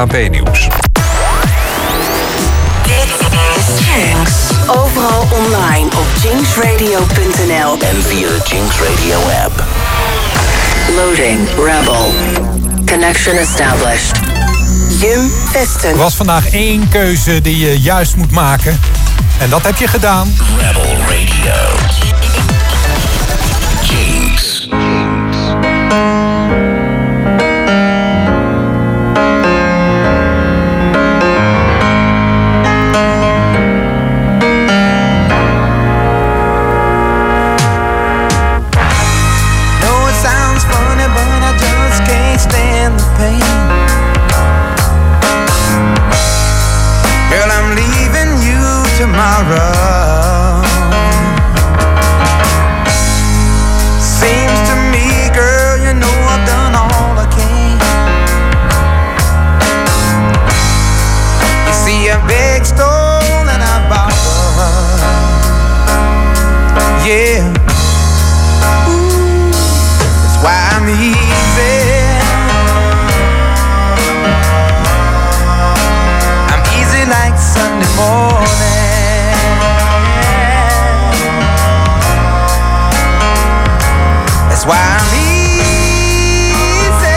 BHP-nieuws. Dit is Jinx. Overal online op jinxradio.nl en via de Jinx Radio app. Loading Rebel. Connection established. Jim Vesten. Er was vandaag 1 keuze die je juist moet maken. En dat heb je gedaan. Rebel Radio. Jinx. Tomorrow seems to me, girl, you know I've done all I can. You see, I beg, stole, and I borrowed. Yeah, ooh, that's why I'm easy. I'm easy like Sunday morning. That's why I'm easy.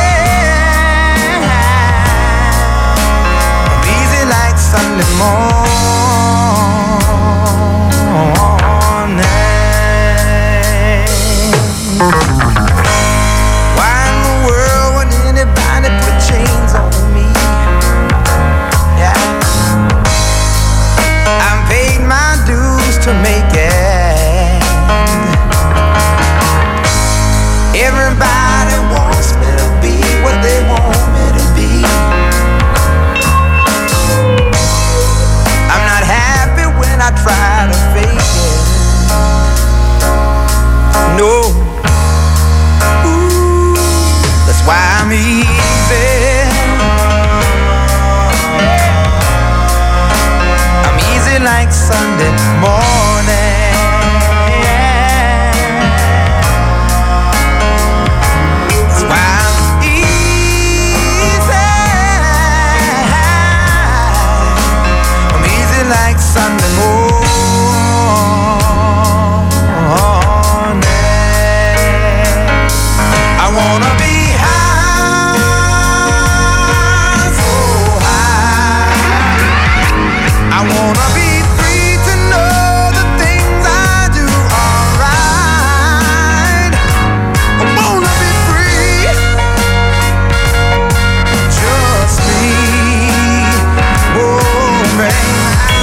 I'm easy like Sunday morning. Why in the world would anybody put chains on me? Yeah, I paid my dues to make it. Everybody wants me to be what they want me to be. I'm not happy when I try to fake it. No. Ooh, that's why I'm easy. I'm easy like Sunday morning. Like Sunday morning. I wanna be high, so high. I wanna be free to know the things I do are right. I wanna be free, just me, oh man.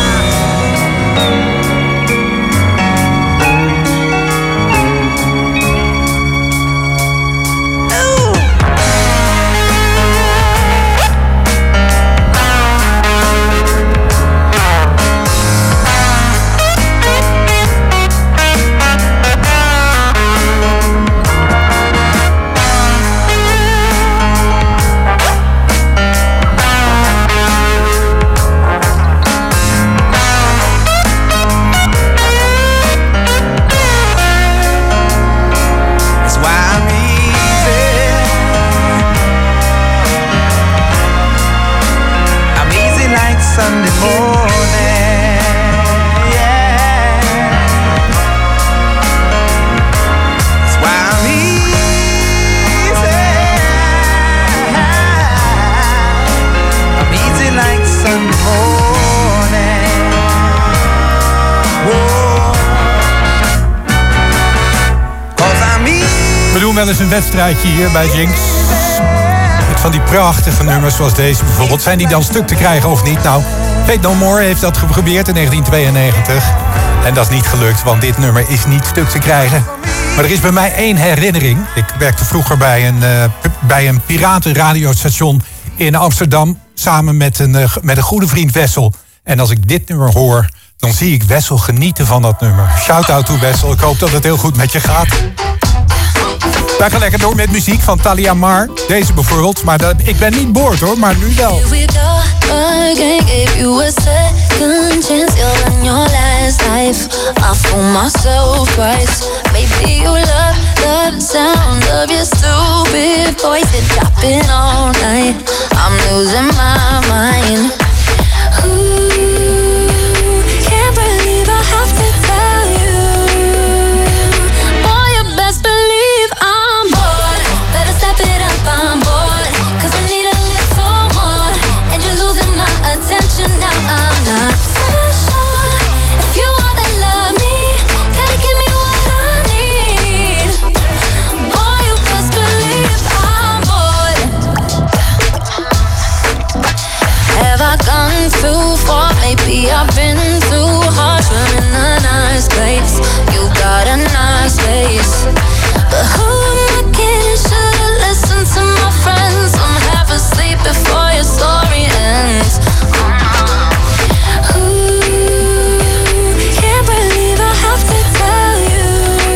Sunday morning, yeah. That's why I'm easy. I'm easy like Sunday morning. Whoa. 'Cause I'm easy. We doen wel eens een wedstrijdje hier bij Jinx. Van die prachtige nummers zoals deze bijvoorbeeld. Zijn die dan stuk te krijgen of niet? Nou, Faith No More heeft dat geprobeerd in 1992. En dat is niet gelukt, want dit nummer is niet stuk te krijgen. Maar er is bij mij 1 herinnering. Ik werkte vroeger bij een piratenradiostation in Amsterdam. Samen met een goede vriend Wessel. En als ik dit nummer hoor, dan zie ik Wessel genieten van dat nummer. Shout-out to Wessel. Ik hoop dat het heel goed met je gaat. Wij gaan lekker door met muziek van Talia Mar. Deze bijvoorbeeld, maar ik ben niet boord hoor, maar nu wel. Here we go again, gave you a second chance. You're in your last life. I fool myself twice. Maybe you love the sound of your stupid voice. It's dropping all night. I'm losing my too far. Maybe I've been too harsh. We're in a nice place. You got a nice face. But who am I kidding? Should've listened to my friends. I'm half asleep before your story ends. Can't believe I have to tell you.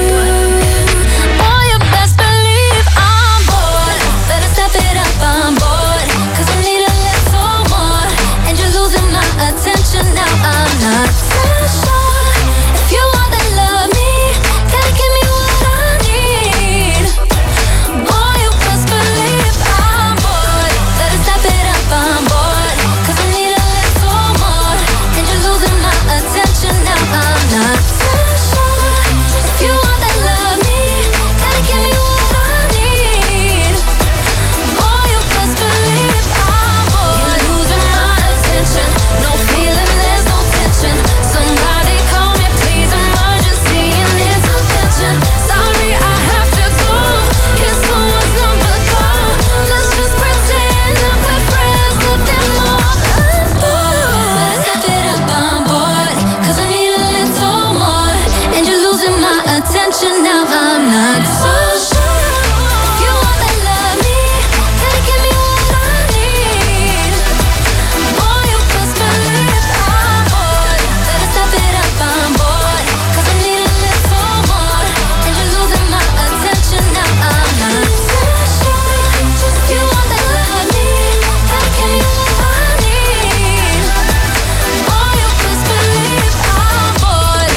Boy, you best believe I'm bored. Better step it up, I'm bored. Cause I need a little more. And you're losing my attention now. I'm not so sure if you want to love me. Gotta give me what I need. Boy, you best believe I'm bored. Better step it up, I'm bored. Cause I need a little more. And you're losing my attention now. I'm not so sure if you want to love me. Gotta give me what I need. Boy, you best believe I'm bored. You're losing my attention. No feeling, there's no tension. Somebody call me, please. Emergency and intervention. Sorry, I have to go. Here's someone's number, call. Let's just pretend that we're friends. Let them know I'm bored. Better step it up, I'm bored. Cause I need a little more. And you're losing my attention now. I'm not so sure if you want to love me. Gotta give me what I need. Boy, you best believe I'm bored. Better step it up, I'm bored. Cause I need a little more. And you're losing my attention now. I'm not so sure if you want to love me. Gotta give me what I need. Boy, you best believe I'm bored.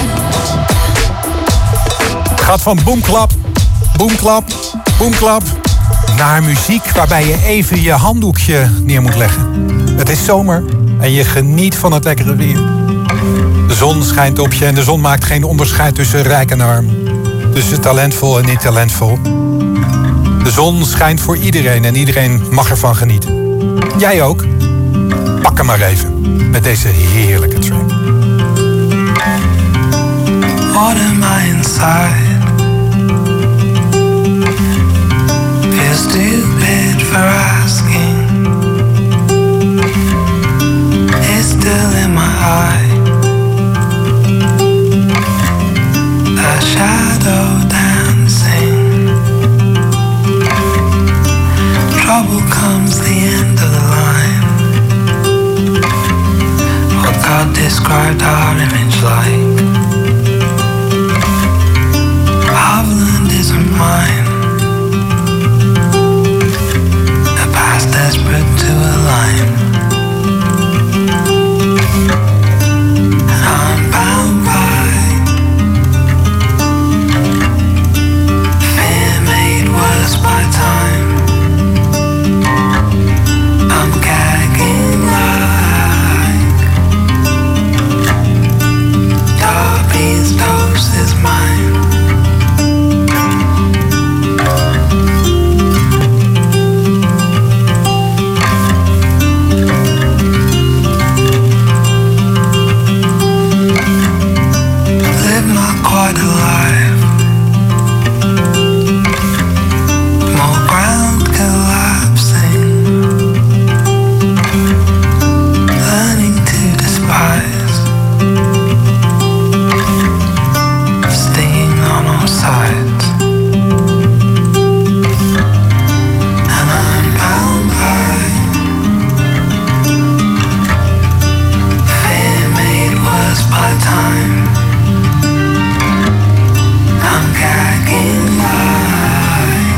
Het gaat van boomklap, boomklap, boomklap naar muziek waarbij je even je handdoekje neer moet leggen. Het is zomer en je geniet van het lekkere weer. De zon schijnt op je en de zon maakt geen onderscheid tussen rijk en arm. Tussen talentvol en niet talentvol. De zon schijnt voor iedereen en iedereen mag ervan genieten. Jij ook? Pak hem maar even met deze heerlijke track. What am I inside? Feel stupid for asking. It's still in my eye. A shadow dancing. Trouble comes the end of the line. What God described our image like. Hovland isn't mine. The past desperate to align. And I'm bound by fear made worse by time. I'm gagging like Darby's dose is mine. Live not quite alive. More ground collapsing. Learning to despise. Stinging on all sides. And I'm bound by fear made worse by time. I'm gagging like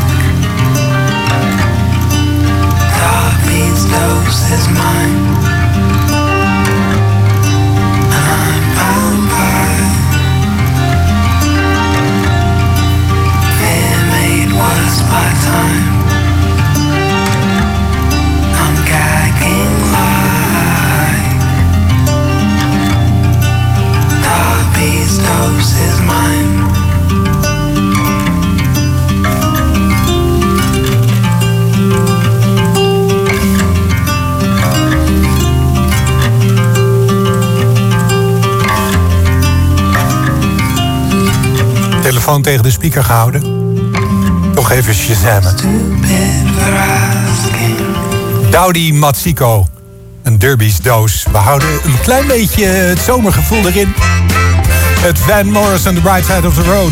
Darby's dose is mine. And I'm bound by fear made worse by time. I'm gagging like Darby's dose is mine. Telefoon tegen de speaker gehouden. Toch even shazammen. Stupid for asking. Dowdy Matsiko. Een Derby's doos. We houden een klein beetje het zomergevoel erin. Het Van Morrison, The Bright Side of the Road.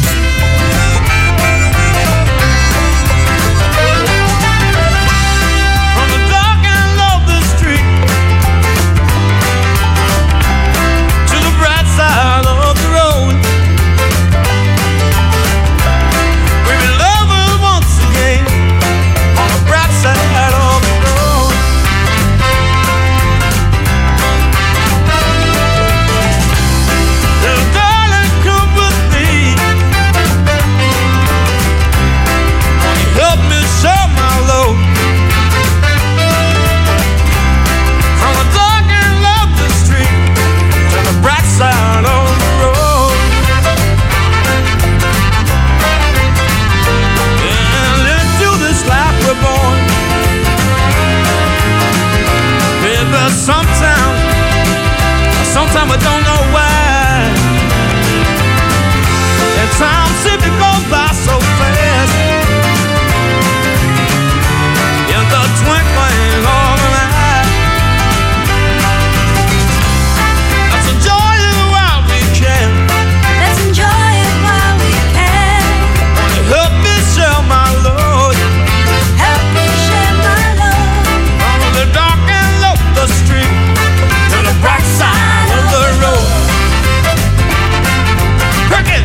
Sometimes we don't know why. And time simply goes by so fast. In the twinkling of an eye. Let's enjoy it while we can. Let's enjoy it while we can. Won't you help me share my load? Help me share my love. From the dark and low the street to the bright side of the road. Cricket!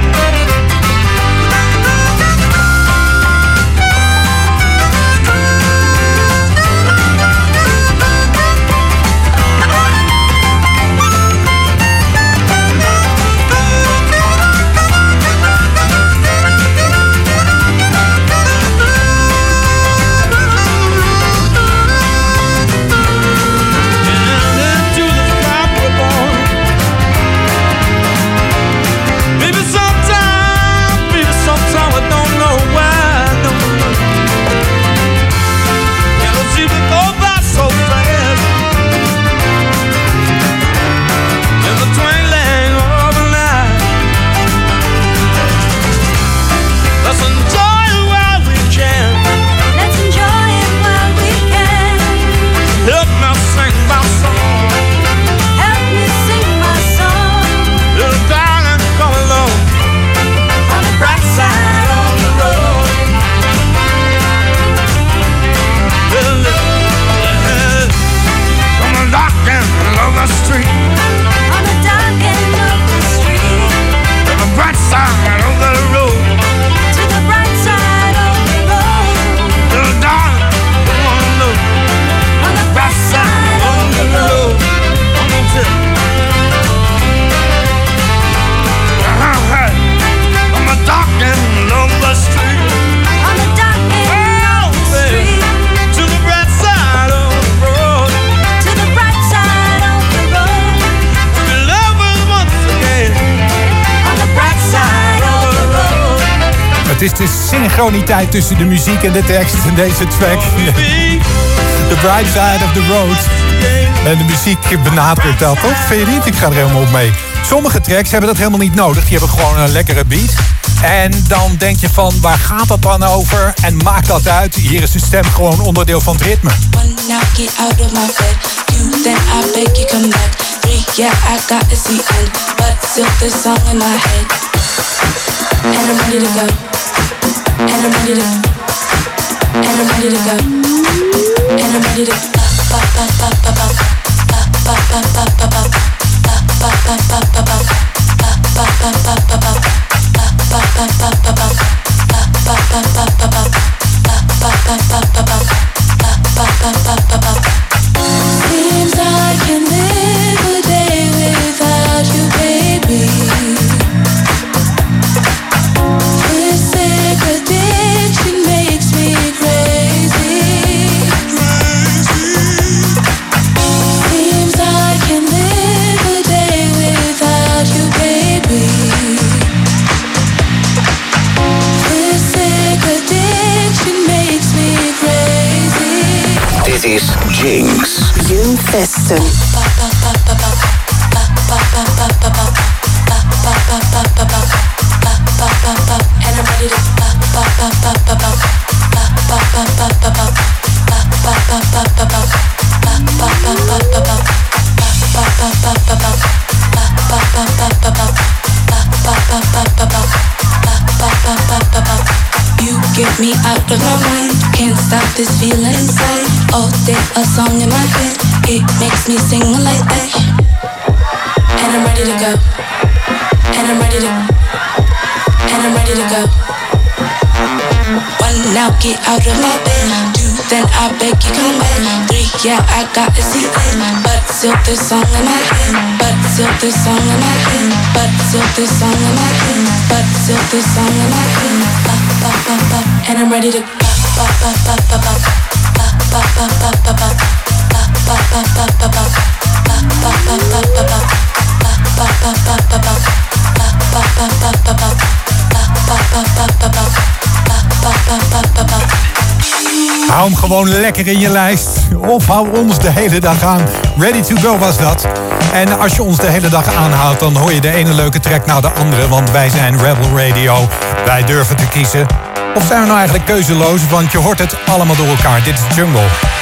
Het is de synchroniteit tussen de muziek en de tekst in deze track. The Bright Side of the Road. En de muziek benadrukt dat, toch? Vind je niet? Ik ga er helemaal op mee. Sommige tracks hebben dat helemaal niet nodig. Die hebben gewoon een lekkere beat. En dan denk je van, waar gaat dat dan over? En maakt dat uit? Hier is de stem gewoon onderdeel van het ritme. One, now get out of my bed. Two, then I beg you come back. Three, yeah, I got to see end. But still the song in my head. And I'm ready to go. And I'm ready to go. And I'm ready to go. And I'm ready to Seems I can live a day without you, baby. This sick addiction makes me crazy. Seems I can live a day without you, baby. This sick addiction makes me crazy. Dit is Jinx. Jim Festen. And I'm ready to me out of my mind. Can't stop this feeling inside. All day a song in my head. It makes me sing like that. And I'm ready to go. And I'm ready to. And I'm ready to go. 1, now get out of my bed. 2, then I beg you come back. 3, yeah, I got to see it. But still this song in my head. But still this song in my head. But still this song in my head. But still this song in my head. And I'm ready to Hou hem gewoon lekker in je lijst. Of hou ons de hele dag aan. Ready to go was dat. En als je ons de hele dag aanhoudt, dan hoor je de ene leuke track na de andere. Want wij zijn Rebel Radio. Wij durven te kiezen. Of zijn we nou eigenlijk keuzeloos? Want je hoort het allemaal door elkaar. Dit is Jungle.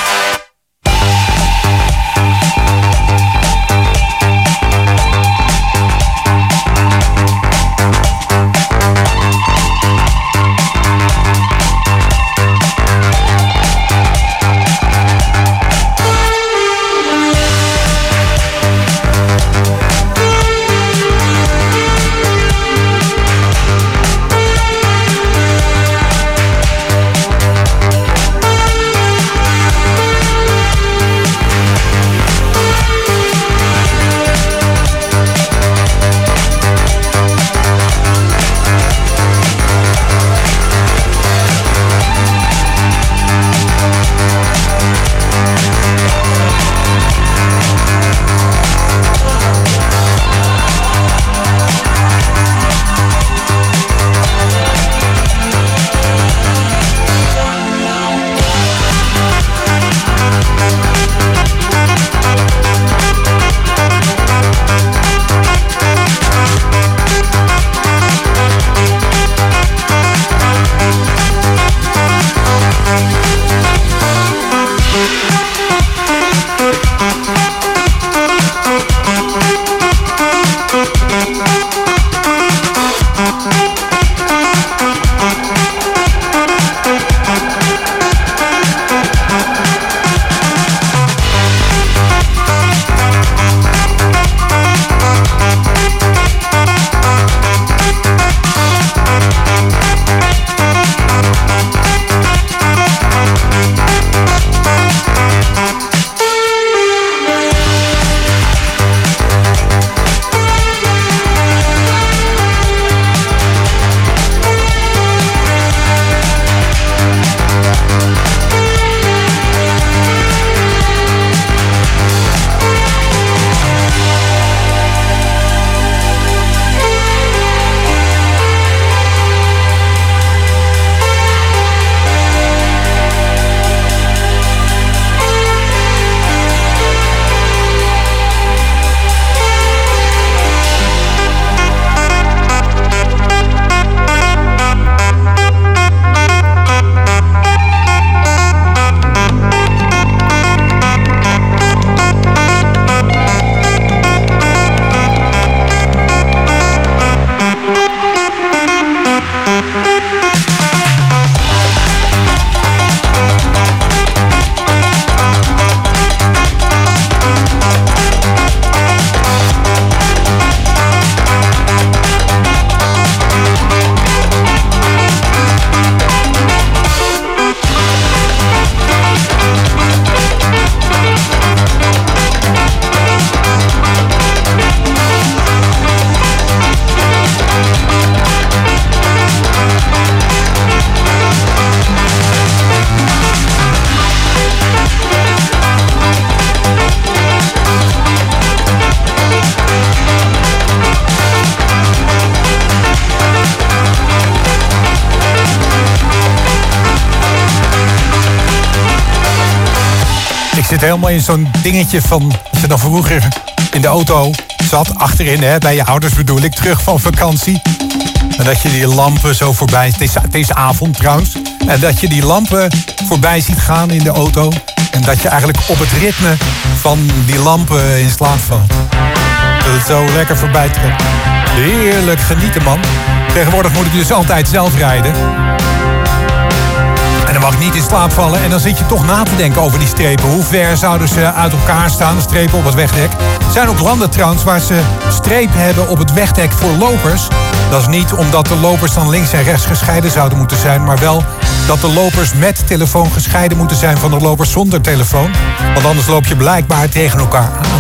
Ik zit helemaal in zo'n dingetje van... Als je dan vroeger in de auto zat, achterin, hè, bij je ouders bedoel ik, terug van vakantie. En dat je die lampen zo voorbij... Deze avond trouwens. En dat je die lampen voorbij ziet gaan in de auto. En dat je eigenlijk op het ritme van die lampen in slaap valt. Dat het zo lekker voorbij trekt. Heerlijk genieten, man. Tegenwoordig moet ik dus altijd zelf rijden. mag niet in slaap vallen. En dan zit je toch na te denken over die strepen. Hoe ver zouden ze uit elkaar staan, de strepen op het wegdek? Er zijn ook landen trouwens waar ze strepen hebben op het wegdek voor lopers. Dat is niet omdat de lopers dan links en rechts gescheiden zouden moeten zijn, maar wel dat de lopers met telefoon gescheiden moeten zijn van de lopers zonder telefoon. Want anders loop je blijkbaar tegen elkaar aan.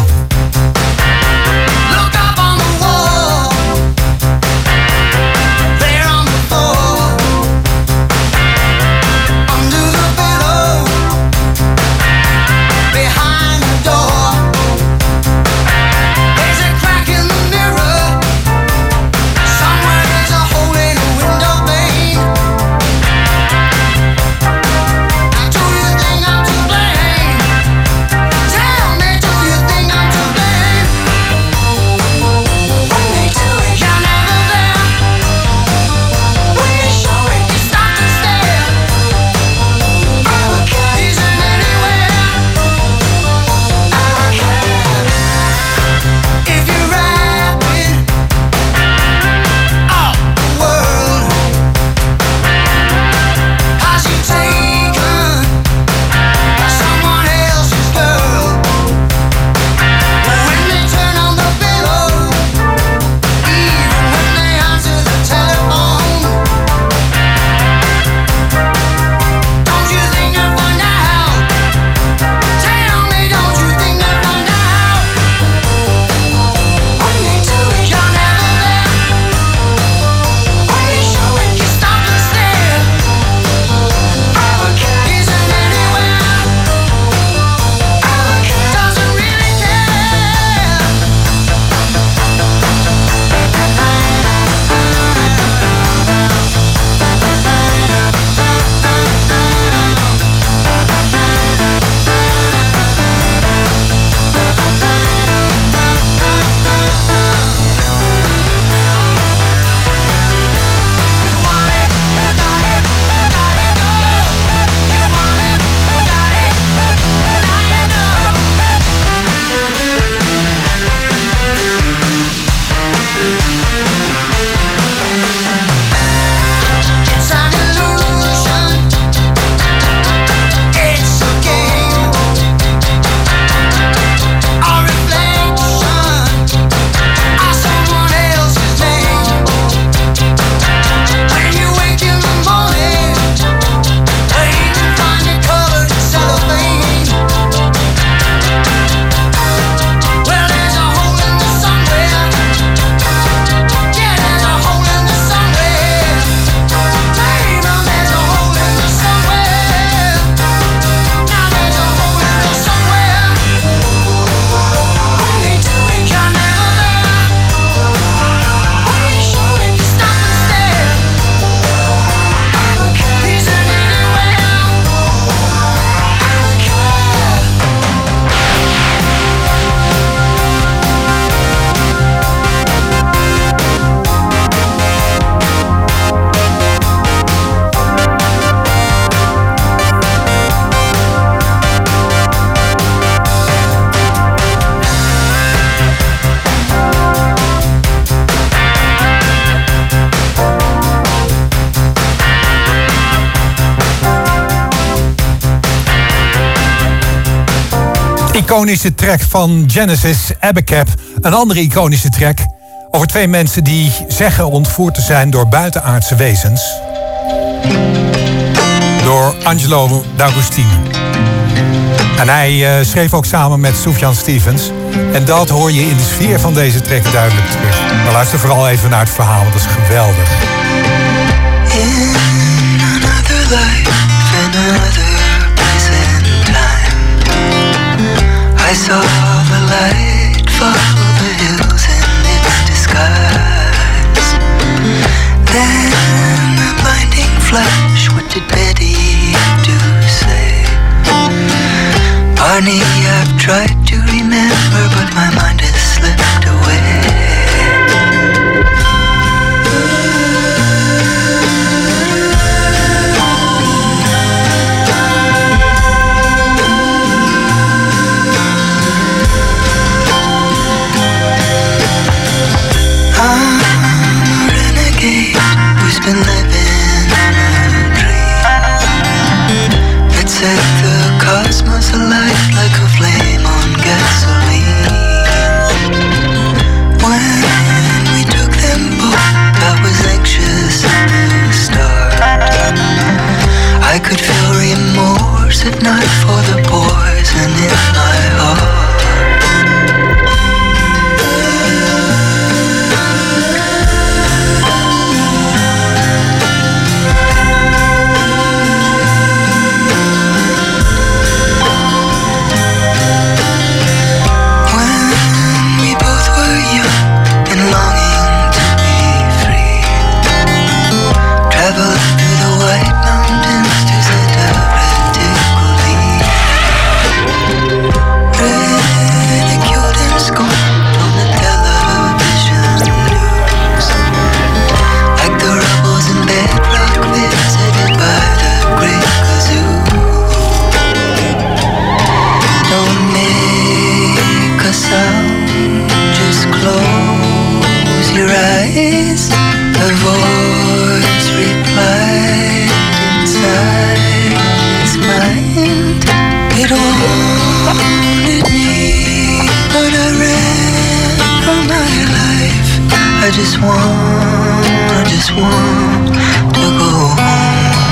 Iconische track van Genesis, Abacab. Een andere iconische track over twee mensen die zeggen ontvoerd te zijn door buitenaardse wezens. Door Angelo D'Agostino. En hij schreef ook samen met Sufjan Stevens. En dat hoor je in de sfeer van deze track duidelijk terug. Maar luister vooral even naar het verhaal, want dat is geweldig. In another life, in another place and time, I saw the light follow the hills in its disguise. Then a blinding flash, what did Betty do say? Barney, I've tried to remember, but my mind has slipped away. eyes. A voice replied inside his mind. It wanted me, but I ran from my life. I just want to go home.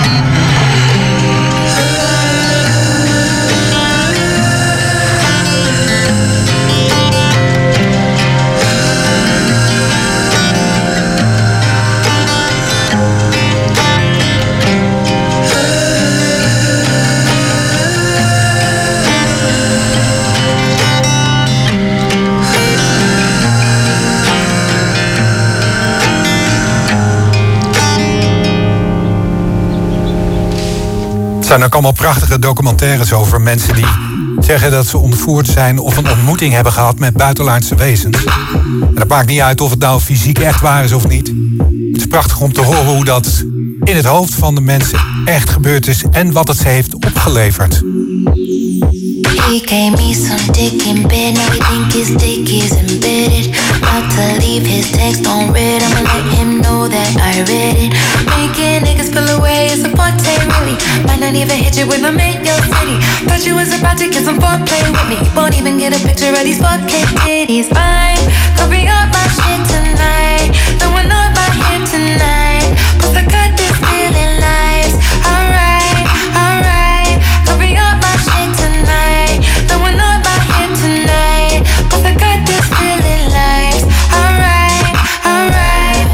Er zijn ook allemaal prachtige documentaires over mensen die zeggen dat ze ontvoerd zijn of een ontmoeting hebben gehad met buitenaardse wezens. En dat maakt niet uit of het nou fysiek echt waar is of niet. Het is prachtig om te horen hoe dat in het hoofd van de mensen echt gebeurd is en wat het ze heeft opgeleverd. He gave me some dick in bed, now we think his dick is embedded. About to leave his text on red, I'ma let him know that I read it. Making niggas pull away is a forte, really. Might not even hit you when I'm in your city. Thought you was about to get some foreplay with me. Won't even get a picture of these 4K titties. Fine, copy up my shit tonight. No one up my head tonight. Plus I cut this feeling lies. Alright, alright. Copy up my shit tonight. No one up my head tonight. Plus I got this feeling lies. Alright, alright.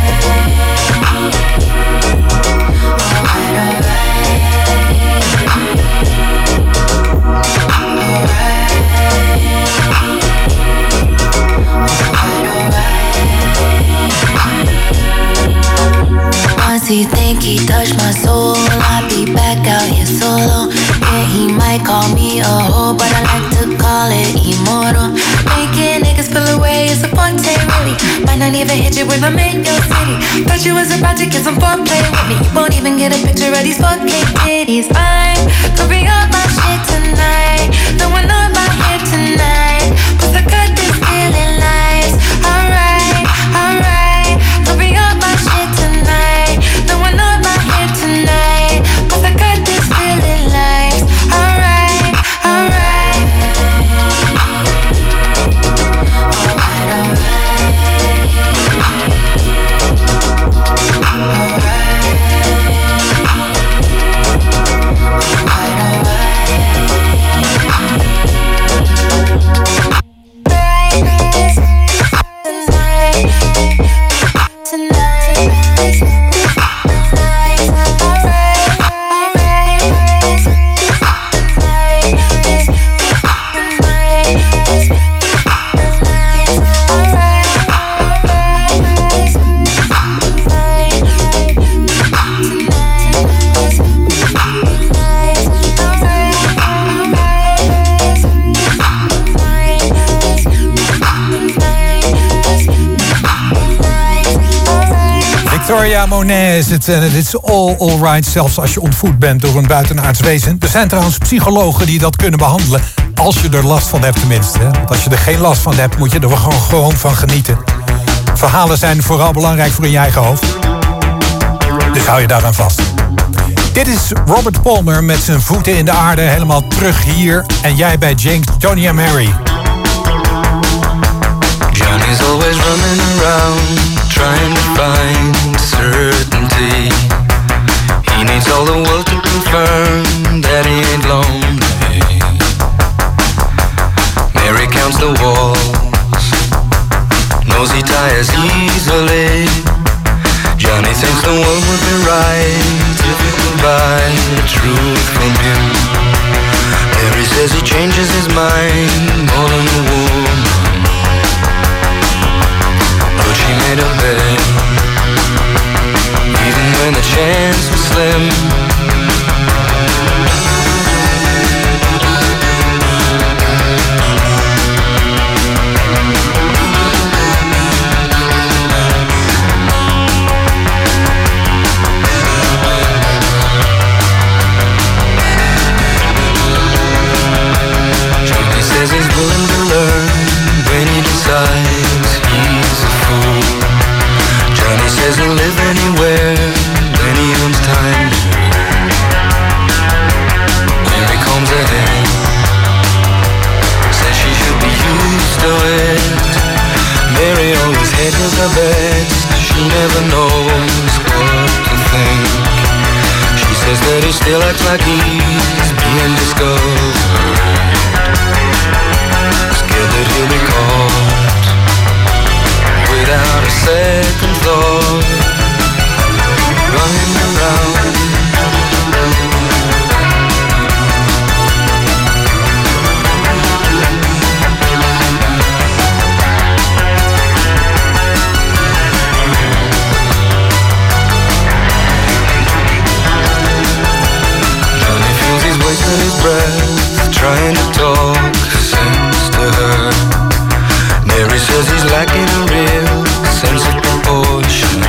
Once he think he touched my soul, I'll be back out here solo. Yeah, he might call me a hoe, but I like to call it immortal. Making niggas pull away is a forte, really. Might not even hit you when I'm in your city. Thought you was about to get some foreplay with me. Won't even get a picture of these 4K titties. I'm covering up my shit tonight. No one on my head tonight. Plus I got this feeling lies. Alright, alright. Covering up my shit tonight. No one on my head tonight. Plus I got this feeling lies. Alright, alright. Victoria Monet is het en het is all right, zelfs als je ontvoerd bent door een buitenaards wezen. Er zijn trouwens psychologen die dat kunnen behandelen, als je er last van hebt tenminste. Want als je er geen last van hebt, moet je er gewoon van genieten. Verhalen zijn vooral belangrijk voor in je eigen hoofd. Dus hou je daaraan vast. Dit is Robert Palmer met zijn voeten in de aarde, helemaal terug hier. En jij bij Jinx, Johnny and Mary. Johnny's always running around, trying to find certainty. He needs all the world to confirm that he ain't lonely. Mary counts the walls, knows he tires easily. Johnny thinks the world would be right if he could buy the truth from him. Mary says he changes his mind more than a woman. But she made a bet, even when the chance was slim. Johnny says he's willing to learn edge of the bed, she never knows what to think. She says that he still acts like he's being discovered, scared that he'll be caught without a second thought, running around. Wasting his breath, trying to talk sense to her. Mary says he's lacking a real sense of proportion.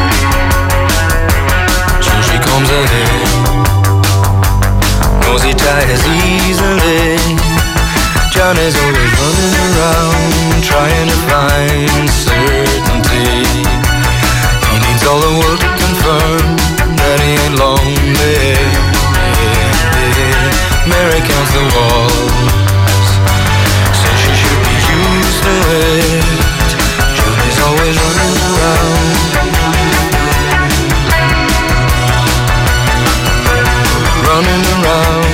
Till she comes ahead, knows he tires easily. Johnny's always running around, trying to find certainty. He needs all the world to confirm that he ain't lonely. Mary counts the walls, says she should be used to it. Johnny's always running around, running around.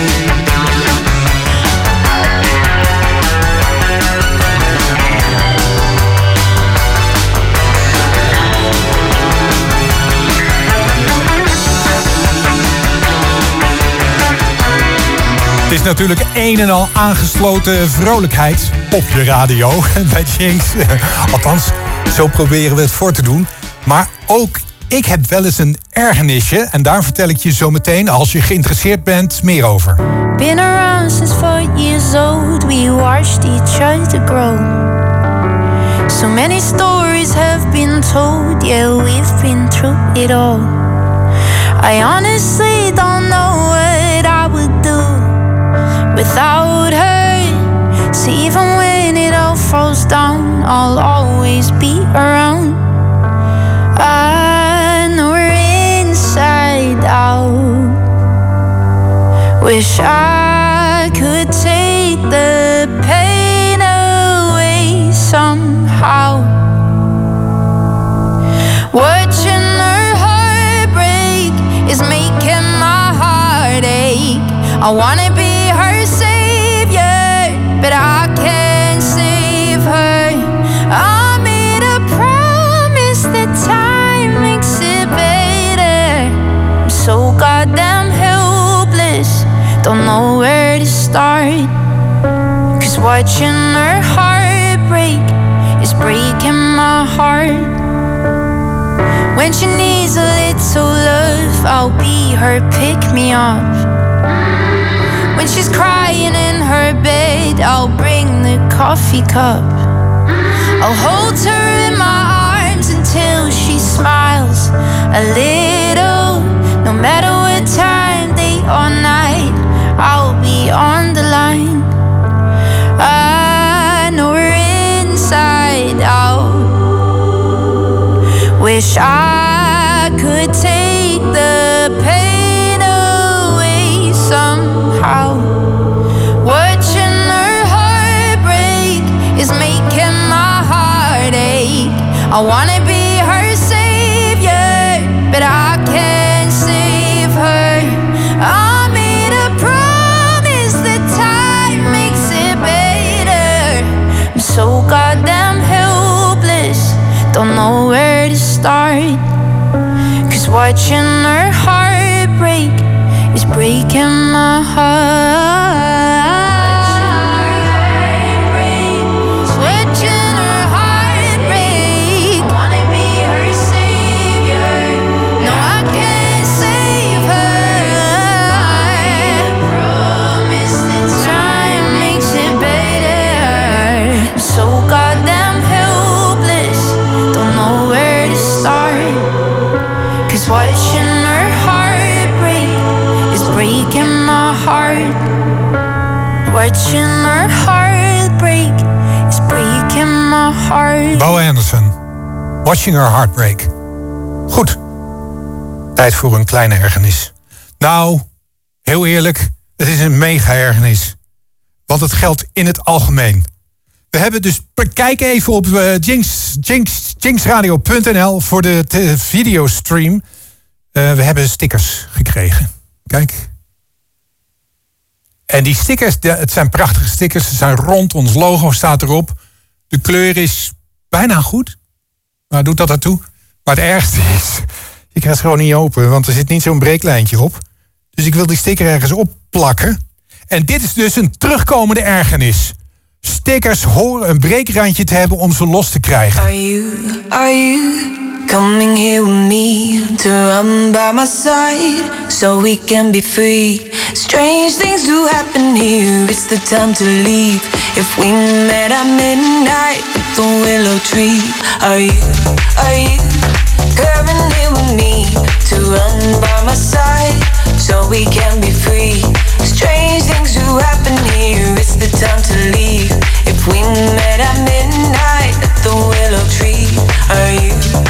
Het is natuurlijk een en al aangesloten vrolijkheid op je radio bij Jinx. Althans, zo proberen we het voor te doen. Maar ook ik heb wel eens een ergernisje. En daar vertel ik je zo meteen, als je geïnteresseerd bent, meer over. Been around since 4 years old. We watched each other grow. So many stories have been told. Yeah, we've been through it all. I honestly don't know what I would do without her. So even when it all falls down, I'll always be around. I know we're inside out. Wish I could take the pain away somehow. Watching her heartbreak is making my heart ache. I wanna be her savior, but I can't save her. I made a promise that time makes it better. I'm so goddamn helpless, don't know where to start. 'Cause watching her heartbreak is breaking my heart. When she needs a little love, I'll be her pick-me-up. When she's crying in her bed, I'll bring the coffee cup. I'll hold her in my arms until she smiles a little. No matter what time, day or night, I'll be on the line. I know we're inside out. Wish I could take the pain away somehow. Watching her heartbreak is making my heart ache. I wanna be her savior, but I can't save her. I made a promise that time makes it better. I'm so goddamn helpless, don't know where to start. 'Cause watching her heartbreak is breaking my heart. Watching her heartbreak, wanna be her savior. No, I can't save her. Promise that time makes it better. I'm so goddamn helpless, don't know where to start. 'Cause watching her heartbreak is breaking my heart. Watching her heartbreak is breaking my heart. Bo Anderson, Watching Her Heartbreak. Goed, tijd voor een kleine ergernis. Nou, heel eerlijk, het is een mega-ergernis. Want het geldt in het algemeen. We hebben dus... Kijk even op jinxradio.nl voor de videostream. We hebben stickers gekregen. Kijk. En die stickers, het zijn prachtige stickers. Ze zijn rond, ons logo staat erop. De kleur is bijna goed. Maar doet dat ertoe? Maar het ergste is, je krijgt het gewoon niet open, want er zit niet zo'n breeklijntje op. Dus ik wil die sticker ergens opplakken. En dit is dus een terugkomende ergernis. Stickers horen een breekrandje te hebben om ze los te krijgen. Are you coming here with me to run by my side so we can be free? Strange things do happen here, it's the time to leave. If we met at midnight at the willow tree. Are you coming here with me to run by my side so we can be free? Strange things do happen here, it's the time to leave. If we met at midnight at the willow tree. Are you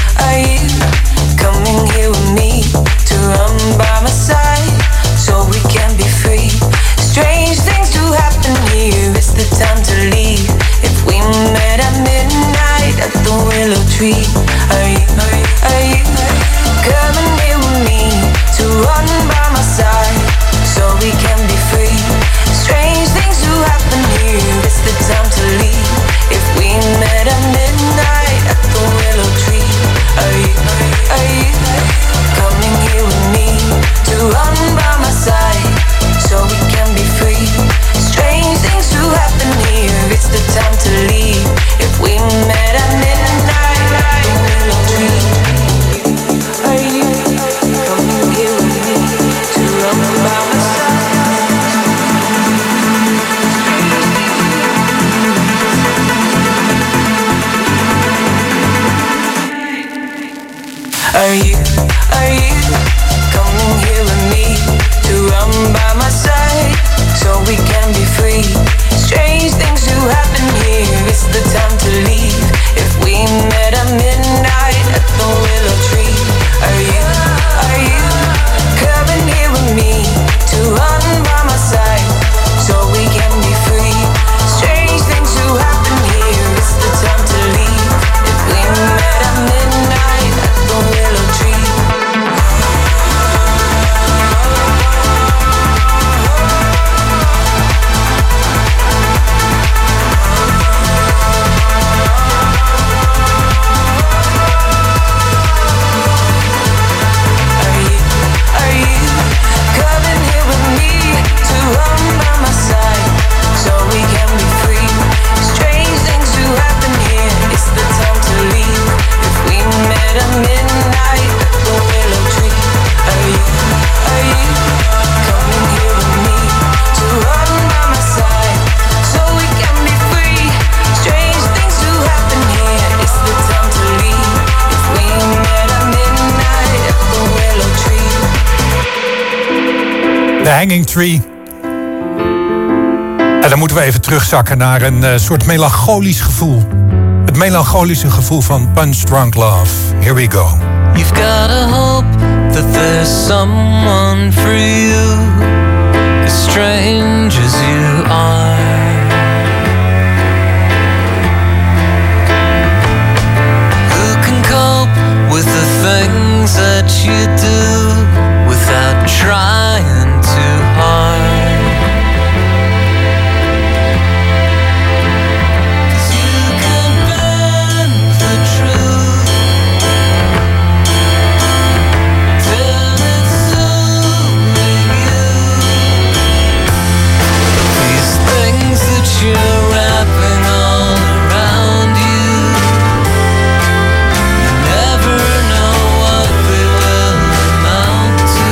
coming here with me to run by my side so we can be free? Strange things do happen here, it's the time to leave. If we met at midnight at the willow tree. Are you coming here with me to run by my side so we can be free? Strange things do happen here, it's the time to leave. If we met at midnight at the willow tree. Are you coming here with me to run by my side so we can be free? Strange things do happen here, it's the time to leave. If we met at midnight at the willow tree. Are you coming here with me to run by my side? Are you coming here with me to run by my side so we can be free? Strange things do happen here, it's the time to leave. If we met at midnight at the willow tree. Are you coming here with me to run by my side so we can be free? Strange things do happen here, it's the time to leave. If we met at midnight at the willow tree. De Hanging Tree. En dan moeten we even terugzakken naar een soort melancholisch gevoel. Het melancholische gevoel van Punch Drunk Love. Here we go. You've gotta hope that there's someone for you, as strange as you are. Who can cope with the things that you do without trying too hard? You're wrapping all around you. You never know what they will amount to.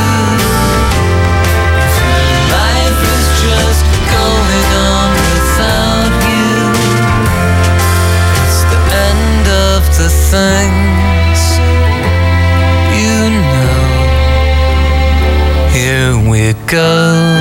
If your life is just going on without you, it's the end of the things you know. Here we go.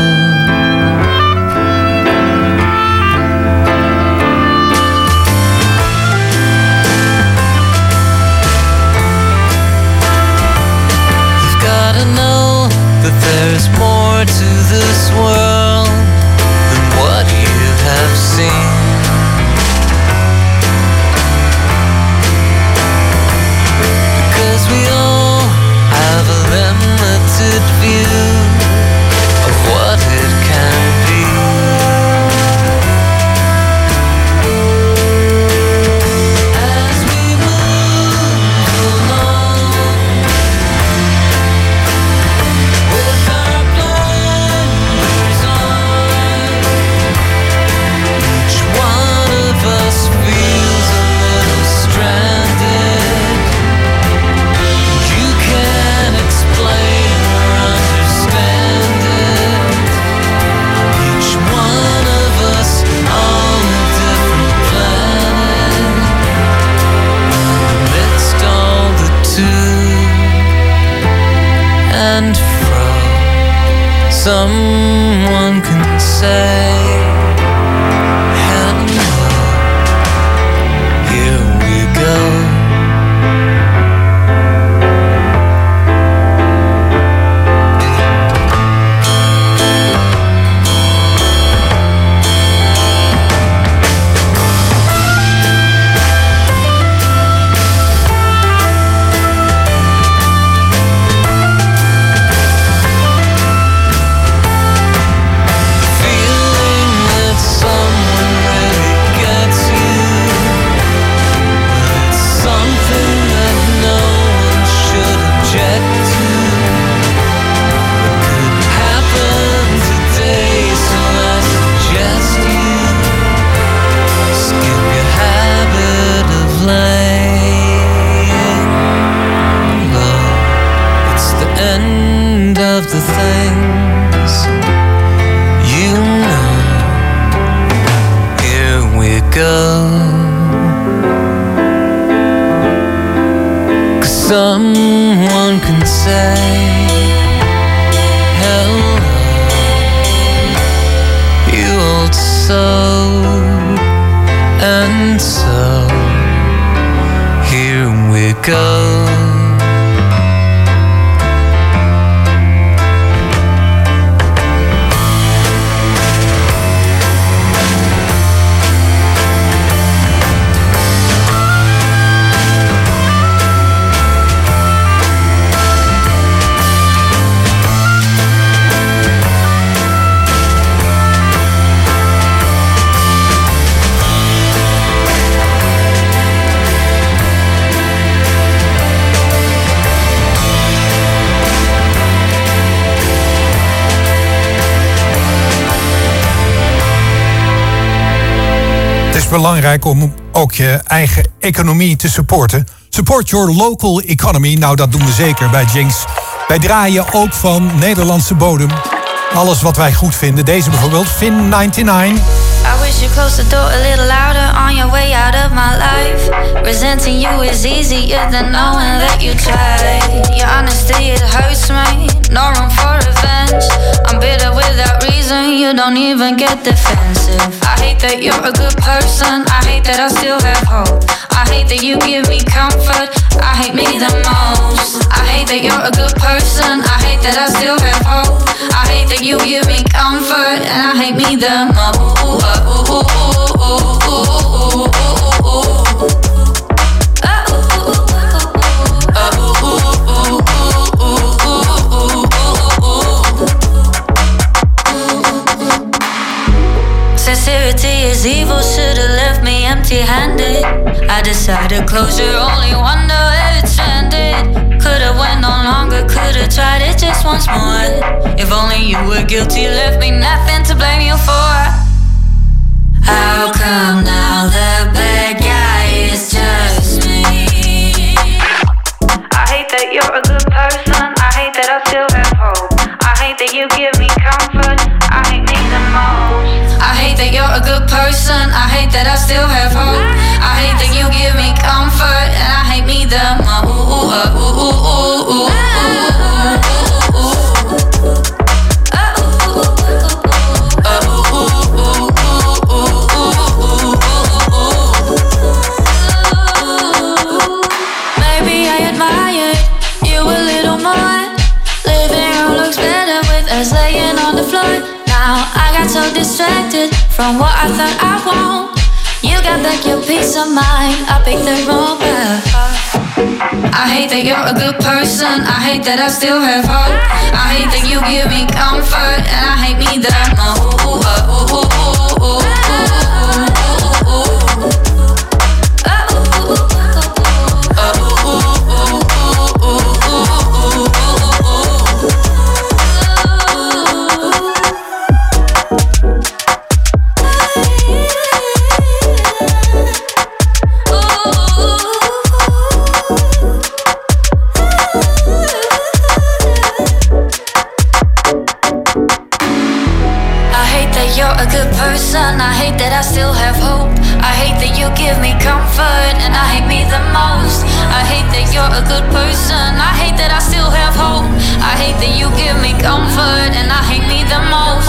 There's more to this world than what you have seen. someone can say, hello, here we go. Of the things you know, here we go. 'Cause someone can say hello, you old soul, and so here we go. Belangrijk om ook je eigen economie te supporten. Support your local economy. Nou, dat doen we zeker bij Jinx. Wij draaien ook van Nederlandse bodem. Alles wat wij goed vinden. Deze bijvoorbeeld, Fin 99. I wish you closed the door a little louder on your way out of my life. Resenting you is easier than knowing that you tried. Your honesty, it hurts me, no room for revenge. I'm bitter without reason, you don't even get defensive. I hate that you're a good person, I hate that I still have hope. I hate that you give me comfort, I hate me the most. I hate that you're a good person, I hate that I still have hope. I hate that you give me comfort, and I hate me the most. Sincerity is evil, should've left me empty-handed. I decided closure, only wonder where it ended. Could've went on longer, could've tried it just once more. If only you were guilty, left me nothing to blame you for. How come now the bad guy is just me? I hate that you're a good person, I hate that I still have hope. I hate that you give me comfort, I hate me the most. I hate that you're a good person, I hate that I still have hope. I hate that you give me comfort, and I hate me the most. Maybe I admired you a little more. Living room looks better with us laying on the floor. Now I got so distracted from what I thought I want. You got back your peace of mind, I picked the wrong path. I hate that you're a good person, I hate that I still have hope. I hate that you give me comfort, and I hate me the most. I hate that I still have hope. I hate that you give me comfort, and I hate me the most. I hate that you're a good person, I hate that I still have hope. I hate that you give me comfort, and I hate me the most.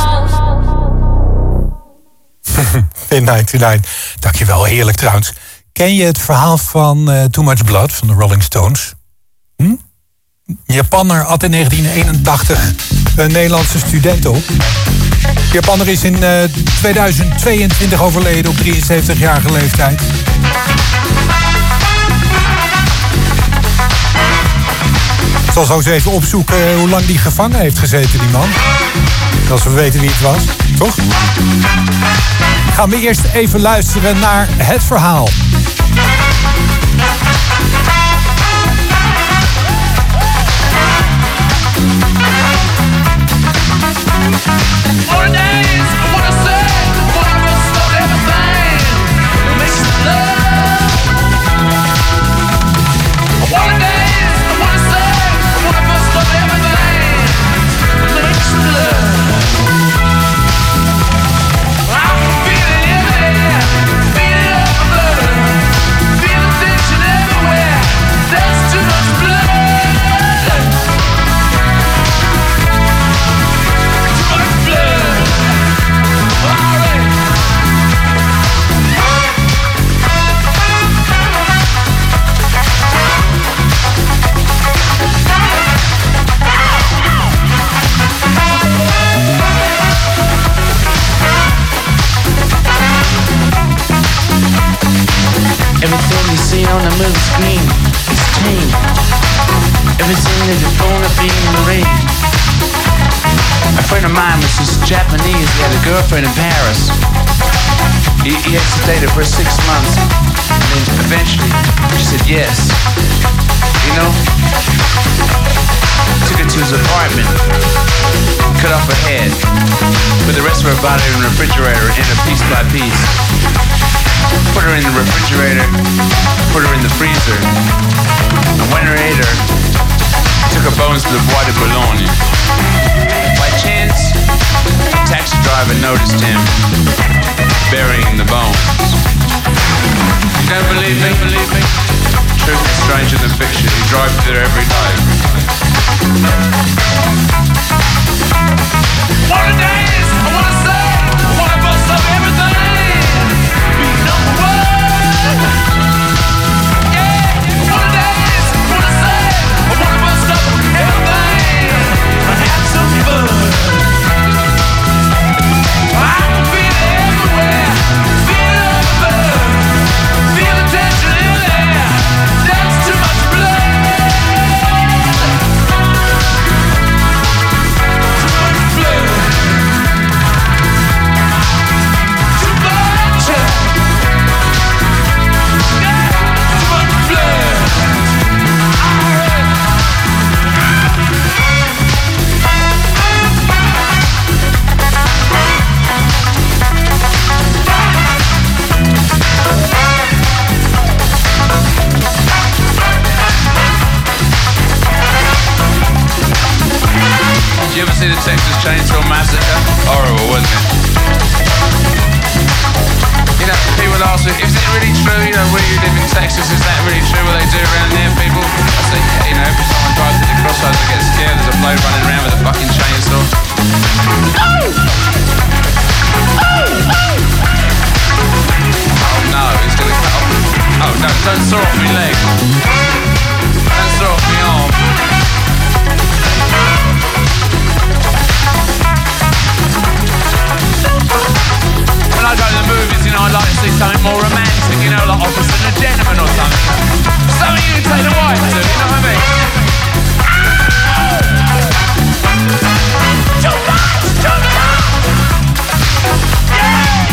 In 99. Dankjewel, heerlijk trouwens. Ken je het verhaal van Too Much Blood van de Rolling Stones? Japanner had in 1981 een Nederlandse student op. Japanner is in 2022 overleden op 73-jarige leeftijd. Ik zal zo eens even opzoeken hoe lang die gevangen heeft gezeten, die man. Als we weten wie het was, toch? Gaan we eerst even luisteren naar het verhaal. Everything you see on the movie screen is changed. Everything that is gonna be in the rain. A friend of mine was just Japanese. He had a girlfriend in Paris. He had to date her for 6 months. And then eventually she said yes. You know? Took her to his apartment. Cut off her head. Put the rest of her body in the refrigerator and her piece by piece. Put her in the refrigerator, put her in the freezer, and when her ate her, took her bones to the Bois de Boulogne. By chance, a taxi driver noticed him burying the bones. You don't believe me? Truth is stranger than fiction. He drives there every day. What a days! I wanna say, I wanna bust up everything. Did you ever see the Texas Chainsaw Massacre? Horrible, wasn't it? You know, people ask me, is it really true, you know, where you live in Texas, is that really true what they do around there, people? I say, yeah, you know, every time I drive through the crossroads I get scared, there's a bloke running around with a fucking chainsaw. Oh no, he's gonna cut off. Oh no, don't saw off my leg. Don't saw off my arm. When I go to the movies, you know, I like to see something more romantic, you know, like Officer and a Gentleman or something. Something you can take the wife to, you know what I mean? Too much! Too much! Yeah!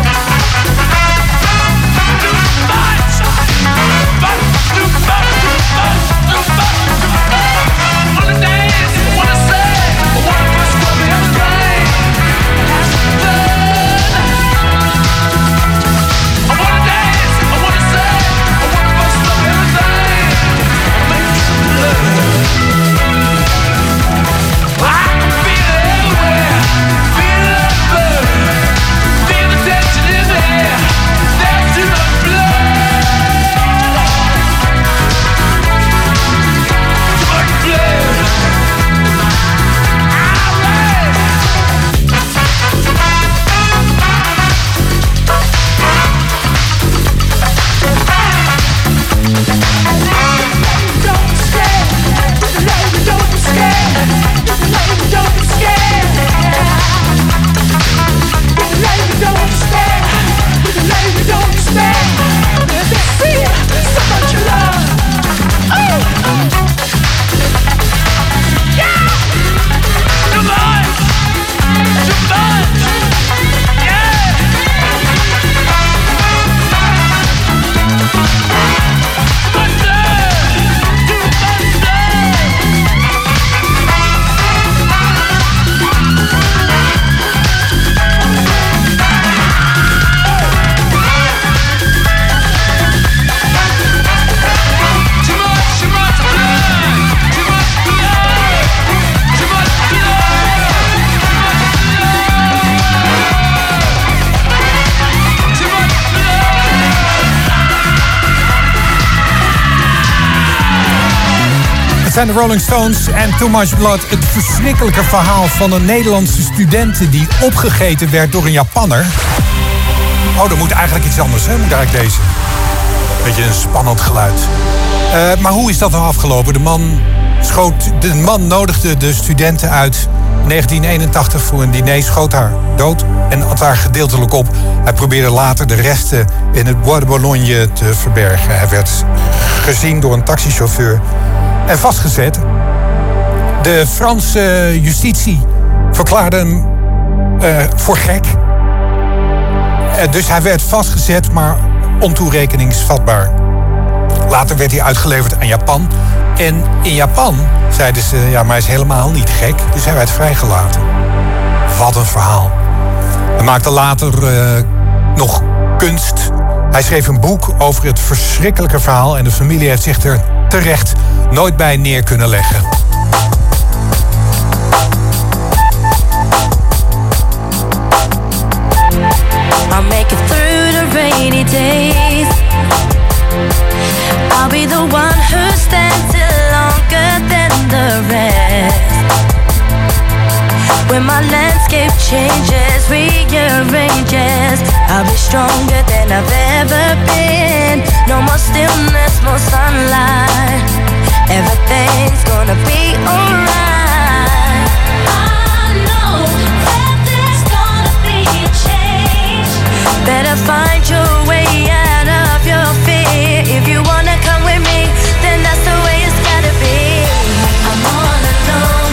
Too much! Too much! Too much! Wanna dance, wanna sing, wanna push for the other rain. I wanna dance, I wanna sing, I wanna zijn de Rolling Stones en Too Much Blood. Het verschrikkelijke verhaal van een Nederlandse student die opgegeten werd door een Japanner. Oh, dat moet eigenlijk iets anders, hè? Moet eigenlijk deze. Beetje een spannend geluid. Maar hoe is dat nou afgelopen? De man nodigde de studenten uit 1981 voor een diner, schoot haar dood en at haar gedeeltelijk op. Hij probeerde later de resten in het Bois de Boulogne te verbergen. Hij werd gezien door een taxichauffeur en vastgezet. De Franse justitie verklaarde hem voor gek. Dus hij werd vastgezet, maar ontoerekeningsvatbaar. Later werd hij uitgeleverd aan Japan. En in Japan zeiden ze, ja, maar hij is helemaal niet gek. Dus hij werd vrijgelaten. Wat een verhaal. Hij maakte later nog kunst. Hij schreef een boek over het verschrikkelijke verhaal. En de familie heeft zich er terecht nooit bij neer kunnen leggen. I'll make it through the rainy days. I'll be the one who stands still longer than the rest. When my landscape changes, rearranges, I'll be stronger than I've ever been. No more stillness, more sunlight. Everything's gonna be alright. I know that there's gonna be a change. Better find your way out of your fear. If you wanna come with me, then that's the way it's gotta be. I'm all alone.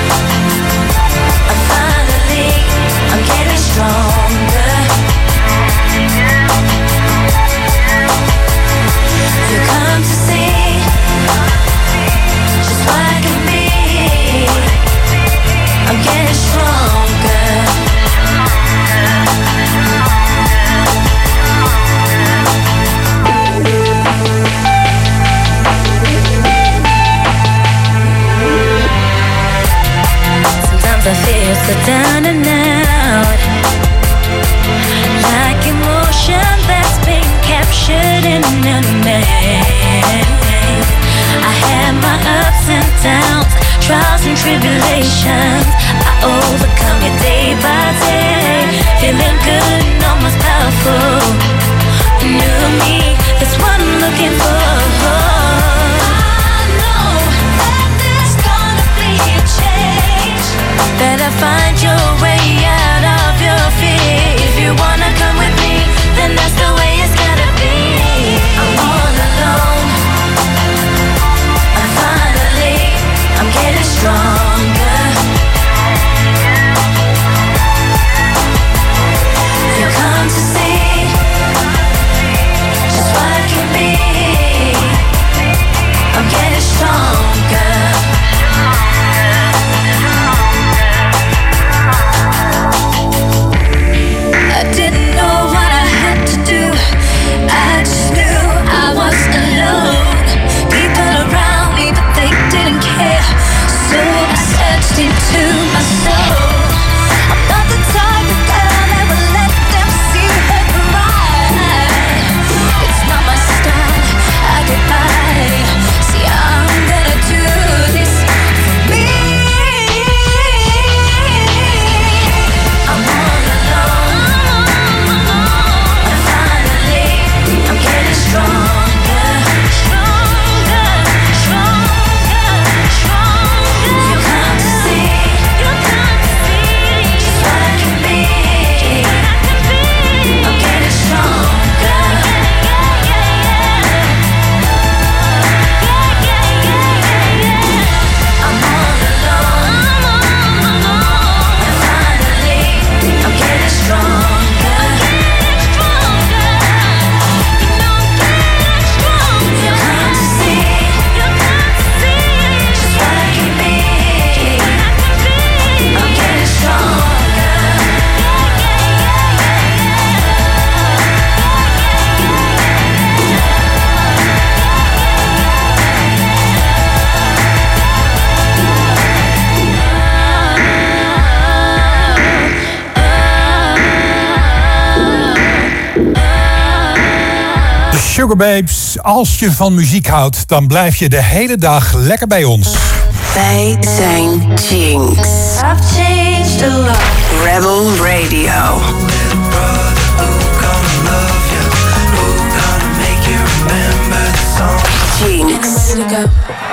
I'm getting stronger. You come to see just what I can be. I'm getting stronger. Sometimes I feel so down and out, like emotion that's been captured in a man. I had my ups and downs, trials and tribulations. I overcome it day by day, feeling good and almost powerful. New me, that's what I'm looking for. I know that there's gonna be a change. Better find your way out of your fear. If you wanna come with me, then that's the way it's gotta be. I'm all alone. I'm getting stronger. You come to see just what I can be. Sugarbabes, als je van muziek houdt, dan blijf je de hele dag lekker bij ons. Wij zijn Jinx. I've changed a lot. Rebel Radio. Jinx. I'm ready to go.